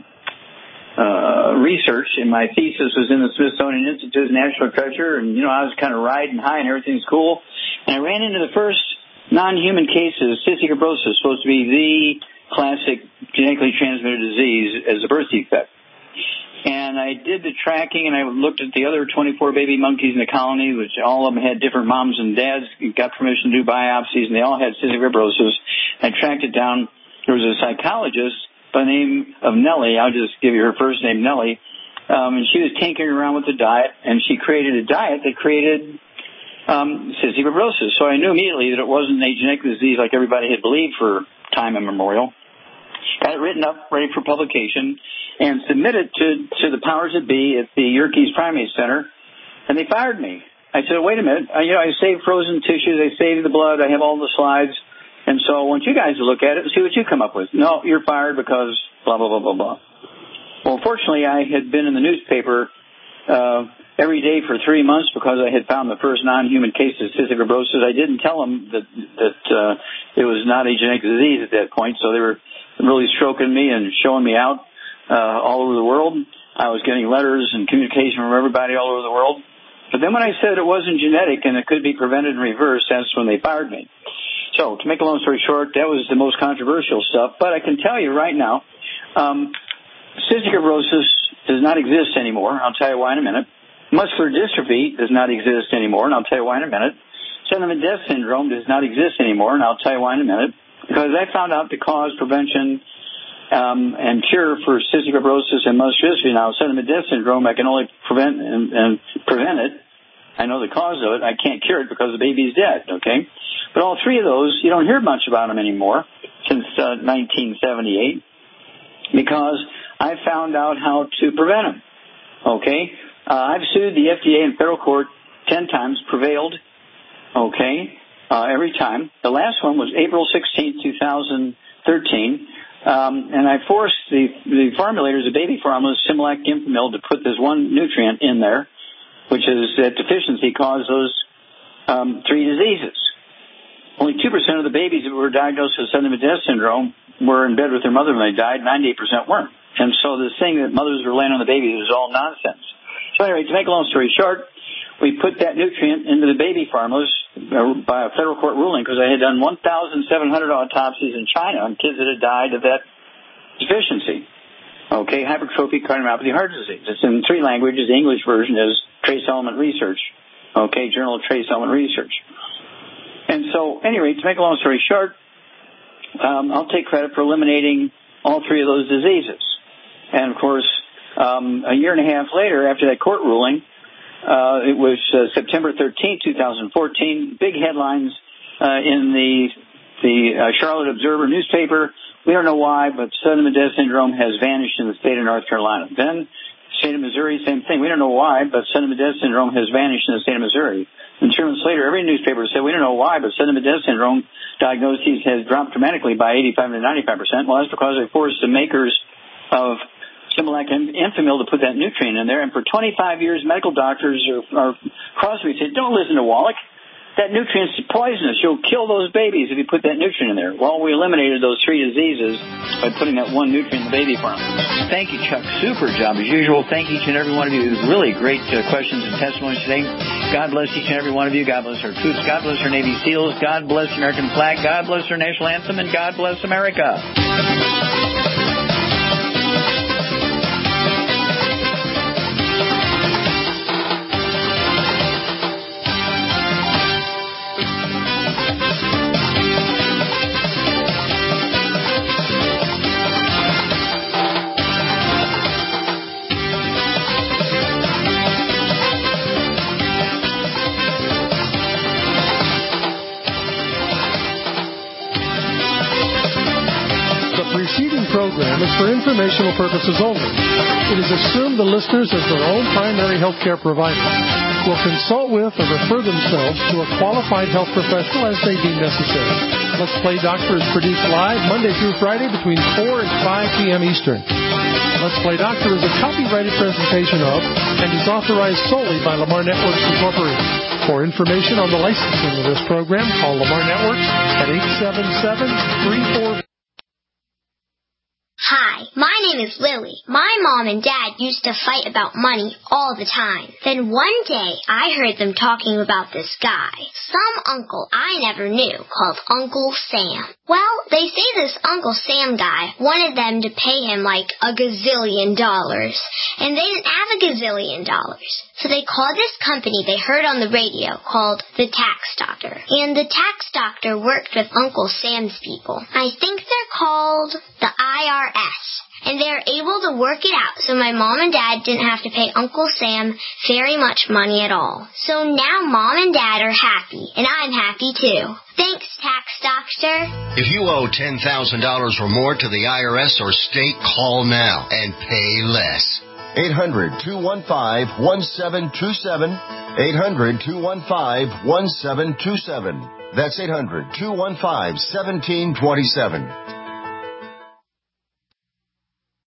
uh, research, and my thesis was in the Smithsonian Institute of National Treasure, and, you know, I was kind of riding high and everything's cool. And I ran into the first non-human case of cystic fibrosis, supposed to be the classic genetically transmitted disease as a birth defect. And I did the tracking, and I looked at the other twenty-four baby monkeys in the colony, which all of them had different moms and dads, got permission to do biopsies, and they all had cystic fibrosis. I tracked it down. There was a psychologist by the name of Nellie. I'll just give you her first name, Nellie. Um, and she was tinkering around with the diet, and she created a diet that created um, cystic fibrosis. So I knew immediately that it wasn't a genetic disease like everybody had believed for time immemorial. Got it written up, ready for publication, and submitted to, to the powers that be at the Yerkes Primate Center, and they fired me. I said, wait a minute, I, you know, I saved frozen tissues, I saved the blood, I have all the slides, and so I want you guys to look at it and see what you come up with. No, you're fired because blah, blah, blah, blah, blah. Well, fortunately, I had been in the newspaper uh, every day for three months because I had found the first non-human case of cystic fibrosis. I didn't tell them that, that uh, it was not a genetic disease at that point, so they were really stroking me and showing me out uh, all over the world. I was getting letters and communication from everybody all over the world. But then when I said it wasn't genetic and it could be prevented and reversed, that's when they fired me. So, to make a long story short, that was the most controversial stuff. But I can tell you right now, um, cystic fibrosis does not exist anymore. I'll tell you why in a minute. Muscular dystrophy does not exist anymore, and I'll tell you why in a minute. Sudden death syndrome does not exist anymore, and I'll tell you why in a minute. Because I found out the cause, prevention, um, and cure for cystic fibrosis and muscular dystrophy. Now, sudden death syndrome, I can only prevent and, and prevent it. I know the cause of it. I can't cure it because the baby's dead, okay? But all three of those, you don't hear much about them anymore since uh, nineteen seventy-eight because I found out how to prevent them, okay? Uh, I've sued the F D A in federal court ten times, prevailed, okay, uh, every time. The last one was April sixteenth, twenty thirteen, um, and I forced the, the formulators of baby formulas, Similac, Infamil, to put this one nutrient in there, which is that deficiency caused those um, three diseases. Only two percent of the babies that were diagnosed with sudden death syndrome were in bed with their mother when they died, ninety-eight percent weren't. And so this thing that mothers were laying on the babies was all nonsense. So anyway, to make a long story short, we put that nutrient into the baby formulas by a federal court ruling because I had done one thousand seven hundred autopsies in China on kids that had died of that deficiency. Okay, hypertrophic cardiomyopathy heart disease. It's in three languages. The English version is Trace Element Research. Okay, Journal of Trace Element Research. And so, anyway, to make a long story short, um, I'll take credit for eliminating all three of those diseases. And, of course, um, a year and a half later, after that court ruling, uh, it was uh, September thirteenth, twenty fourteen, big headlines uh, in the the uh, Charlotte Observer newspaper. We don't know why, but sudden death syndrome has vanished in the state of North Carolina. Then, state of Missouri, same thing. We don't know why, but sudden death syndrome has vanished in the state of Missouri. And two months later, every newspaper said, we don't know why, but sudden death syndrome diagnoses has dropped dramatically by eighty-five to ninety-five percent. Well, that's because they forced the makers of Similac and Infamil to put that nutrient in there. And for twenty-five years, medical doctors are, are crossing me and said, don't listen to Wallach. That nutrient's poisonous. You'll kill those babies if you put that nutrient in there. Well, we eliminated those three diseases by putting that one nutrient in the baby formula. Thank you, Chuck. Super job as usual. Thank each and every one of you. Really great uh, questions and testimonies today. God bless each and every one of you. God bless our troops. God bless our Navy SEALs. God bless the American flag. God bless our national anthem. And God bless America. Program is for informational purposes only. It is assumed the listeners, as their own primary health care provider, will consult with or refer themselves to a qualified health professional as they deem necessary. Let's Play Doctor is produced live Monday through Friday between four and five p.m. Eastern. Let's Play Doctor is a copyrighted presentation of and is authorized solely by Lamar Networks Incorporated. For information on the licensing of this program, call Lamar Networks at eight seven seven, three four four. Hi, my name is Lily. My mom and dad used to fight about money all the time. Then one day, I heard them talking about this guy, some uncle I never knew, called Uncle Sam. Well, they say this Uncle Sam guy wanted them to pay him like a gazillion dollars, and they didn't have a gazillion dollars. So they called this company they heard on the radio called the Tax Doctor. And the Tax Doctor worked with Uncle Sam's people. I think they're called the I R S. And they're able to work it out so my mom and dad didn't have to pay Uncle Sam very much money at all. So now mom and dad are happy, and I'm happy too. Thanks, Tax Doctor. If you owe ten thousand dollars or more to the I R S or state, call now and pay less. eight hundred, two one five, one seven two seven. eight hundred, two one five, one seven two seven. That's eight hundred, two one five, one seven two seven.